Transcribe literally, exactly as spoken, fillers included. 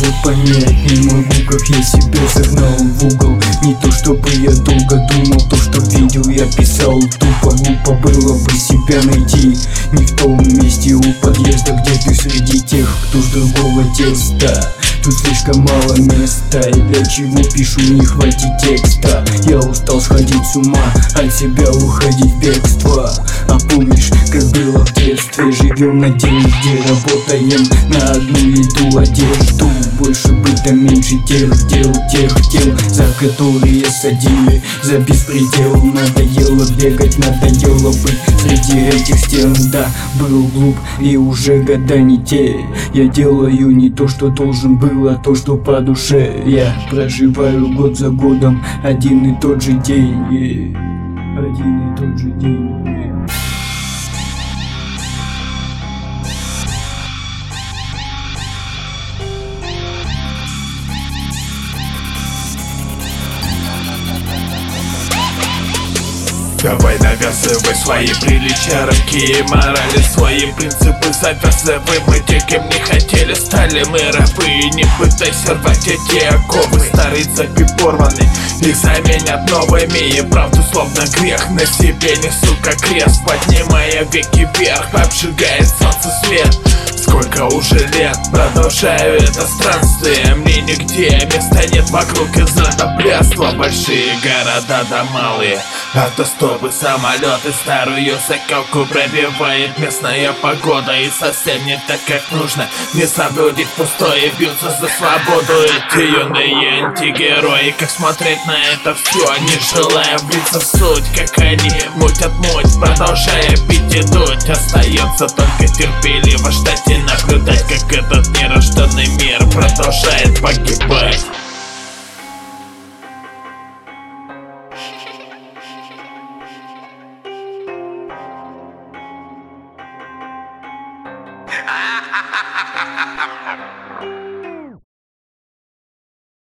вот понять не могу, как я себя загнал в угол. Не то чтобы я долго думал, то что видел я писал. Тупо глупо было бы себя найти не в том месте у подъезда, где ты среди тех, кто с другого теста. Тут слишком мало места, и для чего пишу, не хватит текста. Я устал сходить с ума, от себя уходить в бегство. А помнишь, как было в детстве? Живем на деньги, работаем на одну еду, одежду. Больше быта, меньше тех дел, тех тел, за которые садили за беспредел. Надоело бегать, надоело быть среди этих стен. Да, был глуп и уже года не те. Я делаю не то, что должен был, а то, что по душе. Я проживаю год за годом один и тот же день, один и тот же день. Давай навязывай свои приличия, рабские морали, свои принципы завязывай. Мы те, кем не хотели, стали мы рабы. Не пытайся рвать эти оковы, старые цепи порваны, их заменят новыми. И правду словно грех на себе несу как крест, поднимая веки вверх, обжигает солнце свет. Сколько уже лет продолжаю это странствие, мне нигде места нет вокруг из-за доблестства. Большие города да малые, автостопы, самолеты, старую закалку пробивает местная погода. И совсем не так, как нужно, не соблюдить пустое, бьются за свободу эти юные антигерои. Как смотреть на это все, не желая влиться в суть, как они мутят муть, продолжая пить и дуть. Остается только терпеливо ждать и наблюдать, как этот нерожденный мир продолжает погибать.